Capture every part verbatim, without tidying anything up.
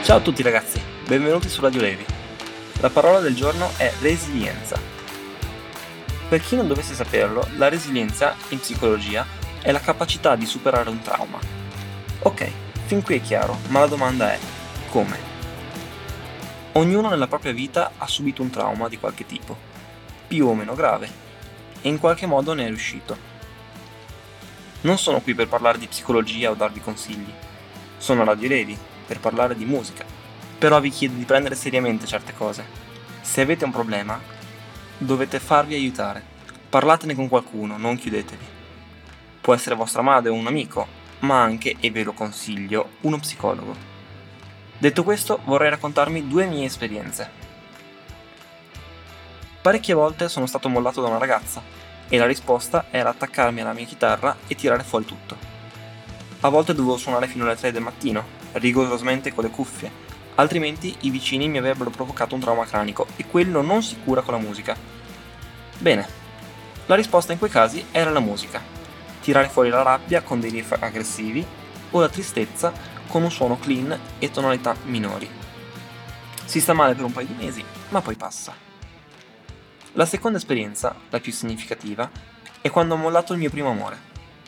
Ciao a tutti ragazzi, benvenuti su Radio Levi. La parola del giorno è resilienza. Per chi non dovesse saperlo, la resilienza in psicologia è la capacità di superare un trauma. Ok, fin qui è chiaro, ma la domanda è: come? Ognuno nella propria vita ha subito un trauma di qualche tipo, più o meno grave, e in qualche modo ne è riuscito. Non sono qui per parlare di psicologia o darvi consigli, sono a Radio Levi per parlare di musica. Però vi chiedo di prendere seriamente certe cose. Se avete un problema, dovete farvi aiutare. Parlatene con qualcuno, non chiudetevi. Può essere vostra madre o un amico, ma anche, e ve lo consiglio, uno psicologo. Detto questo, vorrei raccontarmi due mie esperienze. Parecchie volte sono stato mollato da una ragazza e la risposta era attaccarmi alla mia chitarra e tirare fuori tutto. A volte dovevo suonare fino alle tre del mattino, rigorosamente con le cuffie, altrimenti i vicini mi avrebbero provocato un trauma cranico e quello non si cura con la musica. Bene, la risposta in quei casi era la musica. Tirare fuori la rabbia con dei riff aggressivi o la tristezza con un suono clean e tonalità minori. Si sta male per un paio di mesi, ma poi passa. La seconda esperienza, la più significativa, è quando ho mollato il mio primo amore.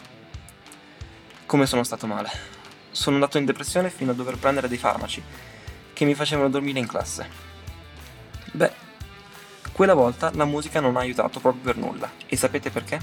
Come sono stato male. Sono andato in depressione fino a dover prendere dei farmaci che mi facevano dormire in classe. Beh, quella volta la musica non ha aiutato proprio per nulla. E sapete perché?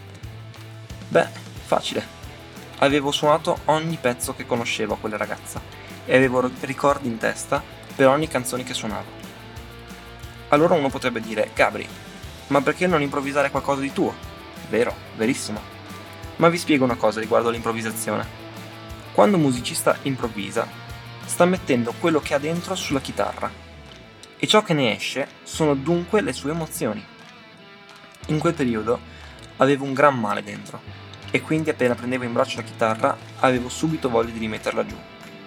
Beh, facile. Avevo suonato ogni pezzo che conoscevo a quella ragazza e avevo ricordi in testa per ogni canzone che suonavo. Allora uno potrebbe dire: Gabri, ma perché non improvvisare qualcosa di tuo? Vero, verissimo. Ma vi spiego una cosa riguardo all'improvvisazione. Quando un musicista improvvisa, sta mettendo quello che ha dentro sulla chitarra e ciò che ne esce sono dunque le sue emozioni. In quel periodo avevo un gran male dentro e quindi appena prendevo in braccio la chitarra avevo subito voglia di rimetterla giù.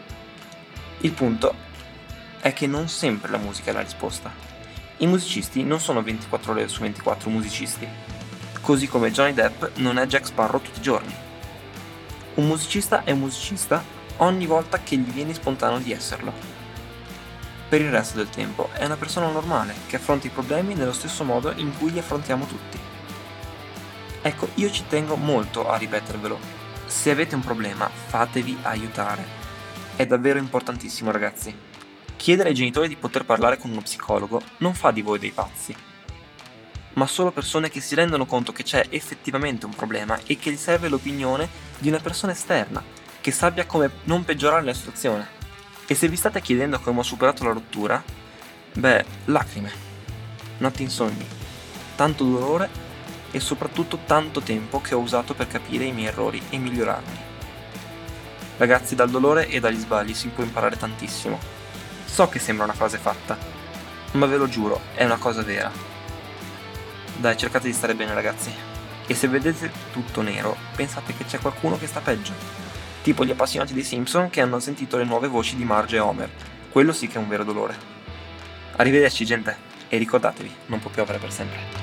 Il punto è che non sempre la musica è la risposta. I musicisti non sono ventiquattro ore su ventiquattro musicisti, così come Johnny Depp non è Jack Sparrow tutti i giorni. Un musicista è un musicista ogni volta che gli viene spontaneo di esserlo. Per il resto del tempo è una persona normale che affronta i problemi nello stesso modo in cui li affrontiamo tutti. Ecco, io ci tengo molto a ripetervelo. Se avete un problema, fatevi aiutare. È davvero importantissimo, ragazzi. Chiedere ai genitori di poter parlare con uno psicologo non fa di voi dei pazzi, ma solo persone che si rendono conto che c'è effettivamente un problema e che gli serve l'opinione di una persona esterna, che sappia come non peggiorare la situazione. E se vi state chiedendo come ho superato la rottura, beh, lacrime, notti insonni, tanto dolore e soprattutto tanto tempo che ho usato per capire i miei errori e migliorarli. Ragazzi, dal dolore e dagli sbagli si può imparare tantissimo. So che sembra una frase fatta, ma ve lo giuro, è una cosa vera. Dai, cercate di stare bene, ragazzi. E se vedete tutto nero, pensate che c'è qualcuno che sta peggio. Tipo gli appassionati dei Simpson che hanno sentito le nuove voci di Marge e Homer. Quello sì che è un vero dolore. Arrivederci, gente. E ricordatevi, non può piovere per sempre.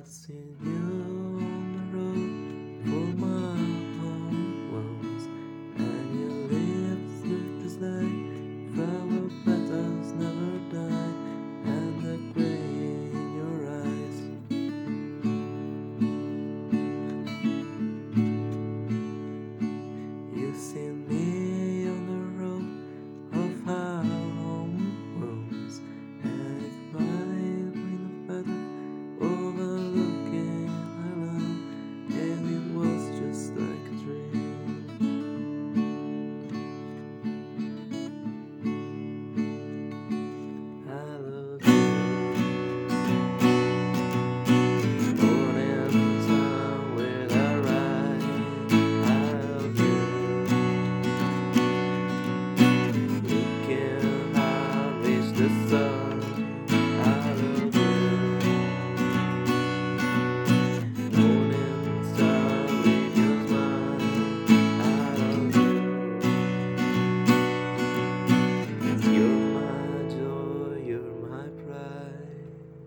seen you on the road for miles, and your lips look just like flower petals never die, and the gray in your eyes. You've seen me on the road of our home rooms, and it might bring a feather overlooking Ireland, and it was just like a dream. I love you. Morning time with a ride. I love you. Looking how reach the sun. I love you. Morning star with your smile. I love you. You're my joy, you're my pride.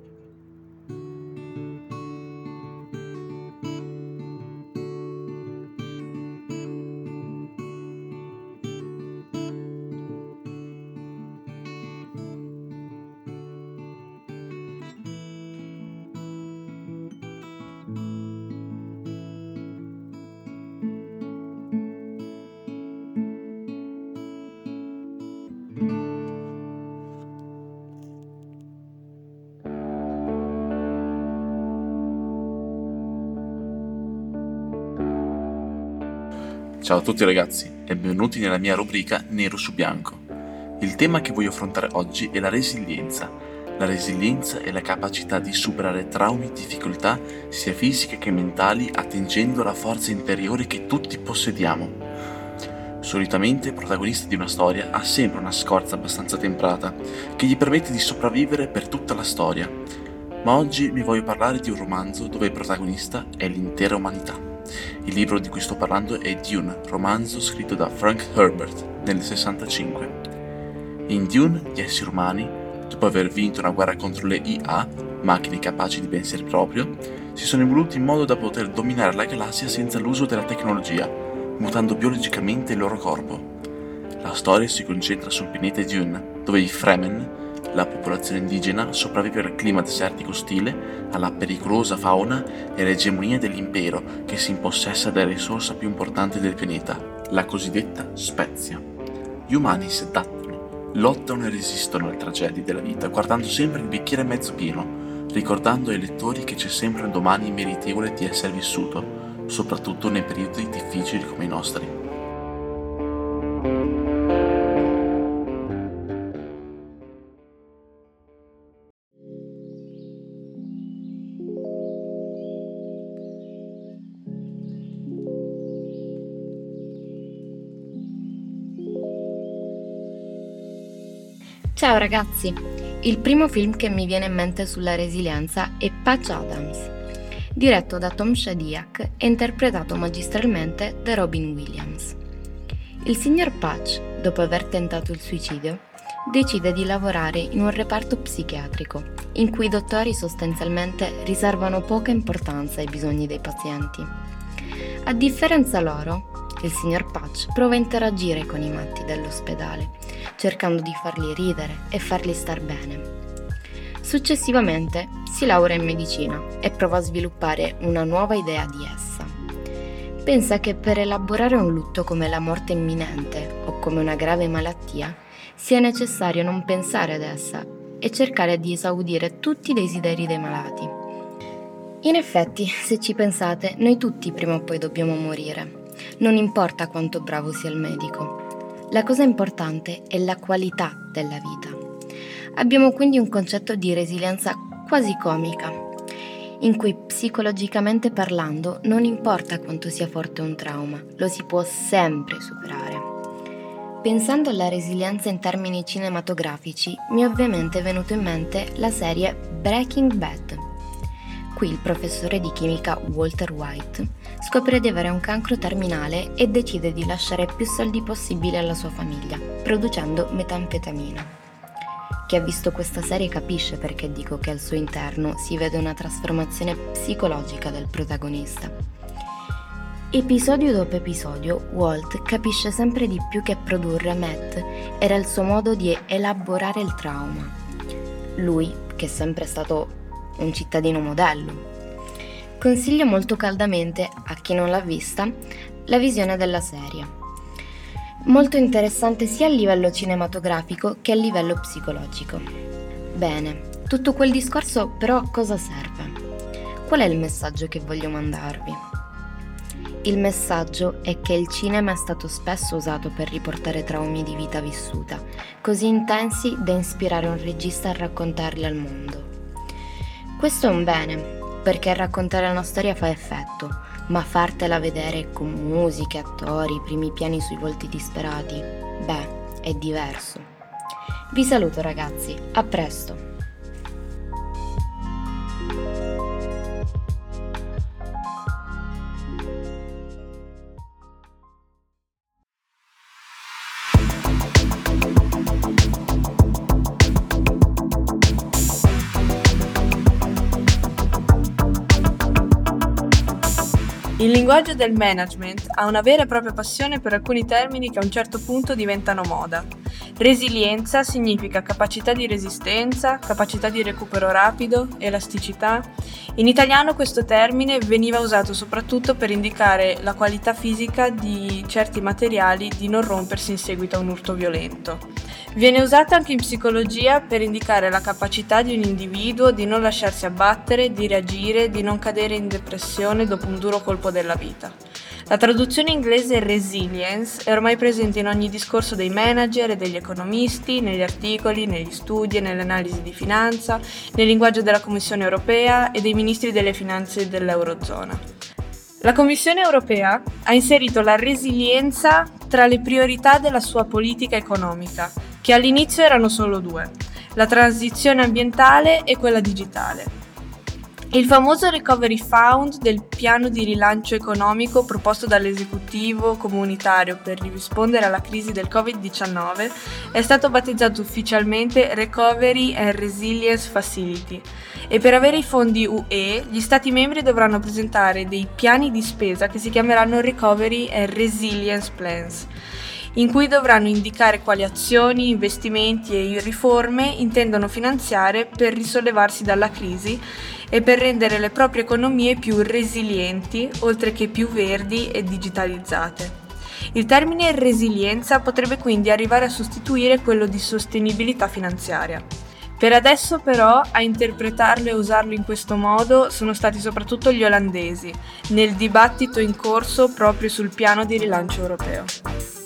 Ciao a tutti ragazzi e benvenuti nella mia rubrica Nero su Bianco. Il tema che voglio affrontare oggi è la resilienza. La resilienza è la capacità di superare traumi e difficoltà sia fisiche che mentali attingendo alla forza interiore che tutti possediamo. Solitamente il protagonista di una storia ha sempre una scorza abbastanza temprata che gli permette di sopravvivere per tutta la storia. Ma oggi vi voglio parlare di un romanzo dove il protagonista è l'intera umanità. Il libro di cui sto parlando è Dune, romanzo scritto da Frank Herbert nel sessantacinque. In Dune, gli esseri umani, dopo aver vinto una guerra contro le I A, macchine capaci di pensiero proprio, si sono evoluti in modo da poter dominare la galassia senza l'uso della tecnologia, mutando biologicamente il loro corpo. La storia si concentra sul pianeta Dune, dove i Fremen, la popolazione indigena, sopravvive al clima desertico ostile, alla pericolosa fauna e all'egemonia dell'impero che si impossessa della risorsa più importante del pianeta, la cosiddetta spezia. Gli umani si adattano, lottano e resistono alle tragedie della vita, guardando sempre il bicchiere mezzo pieno, ricordando ai lettori che c'è sempre un domani meritevole di essere vissuto, soprattutto nei periodi difficili come i nostri. Ciao ragazzi, il primo film che mi viene in mente sulla resilienza è Patch Adams, diretto da Tom Shadyac e interpretato magistralmente da Robin Williams. Il signor Patch, dopo aver tentato il suicidio, decide di lavorare in un reparto psichiatrico, in cui i dottori sostanzialmente riservano poca importanza ai bisogni dei pazienti. A differenza loro, il signor Patch prova a interagire con i matti dell'ospedale, cercando di farli ridere e farli star bene. Successivamente si laurea in medicina e prova a sviluppare una nuova idea di essa. Pensa che per elaborare un lutto come la morte imminente o come una grave malattia sia necessario non pensare ad essa e cercare di esaudire tutti i desideri dei malati. In effetti, se ci pensate, noi tutti prima o poi dobbiamo morire. Non importa quanto bravo sia il medico. La cosa importante è la qualità della vita. Abbiamo quindi un concetto di resilienza quasi comica, in cui psicologicamente parlando non importa quanto sia forte un trauma, lo si può sempre superare. Pensando alla resilienza in termini cinematografici, mi è ovviamente venuto in mente la serie Breaking Bad. Qui il professore di chimica Walter White scopre di avere un cancro terminale e decide di lasciare più soldi possibili alla sua famiglia, producendo metanfetamina. Chi ha visto questa serie capisce perché dico che al suo interno si vede una trasformazione psicologica del protagonista. Episodio dopo episodio, Walt capisce sempre di più che produrre Matt era il suo modo di elaborare il trauma. Lui, che è sempre stato un cittadino modello. Consiglio molto caldamente a chi non l'ha vista la visione della serie. Molto interessante sia a livello cinematografico che a livello psicologico. Bene, tutto quel discorso però a cosa serve? Qual è il messaggio che voglio mandarvi? Il messaggio è che il cinema è stato spesso usato per riportare traumi di vita vissuta, così intensi da ispirare un regista a raccontarli al mondo. Questo è un bene, perché raccontare una storia fa effetto, ma fartela vedere con musiche, attori, primi piani sui volti disperati, beh, è diverso. Vi saluto ragazzi, a presto! Il linguaggio del management ha una vera e propria passione per alcuni termini che a un certo punto diventano moda. Resilienza significa capacità di resistenza, capacità di recupero rapido, elasticità. In italiano questo termine veniva usato soprattutto per indicare la qualità fisica di certi materiali di non rompersi in seguito a un urto violento. Viene usata anche in psicologia per indicare la capacità di un individuo di non lasciarsi abbattere, di reagire, di non cadere in depressione dopo un duro colpo della vita. La traduzione inglese resilience è ormai presente in ogni discorso dei manager e degli economisti, negli articoli, negli studi e nelle analisi di finanza, nel linguaggio della Commissione europea e dei ministri delle finanze dell'Eurozona. La Commissione europea ha inserito la resilienza tra le priorità della sua politica economica, che all'inizio erano solo due, la transizione ambientale e quella digitale. Il famoso Recovery Fund del piano di rilancio economico proposto dall'esecutivo comunitario per rispondere alla crisi del covid diciannove è stato battezzato ufficialmente Recovery and Resilience Facility e per avere i fondi U E gli Stati membri dovranno presentare dei piani di spesa che si chiameranno Recovery and Resilience Plans, in cui dovranno indicare quali azioni, investimenti e riforme intendono finanziare per risollevarsi dalla crisi e per rendere le proprie economie più resilienti, oltre che più verdi e digitalizzate. Il termine resilienza potrebbe quindi arrivare a sostituire quello di sostenibilità finanziaria. Per adesso però a interpretarlo e usarlo in questo modo sono stati soprattutto gli olandesi, nel dibattito in corso proprio sul piano di rilancio europeo.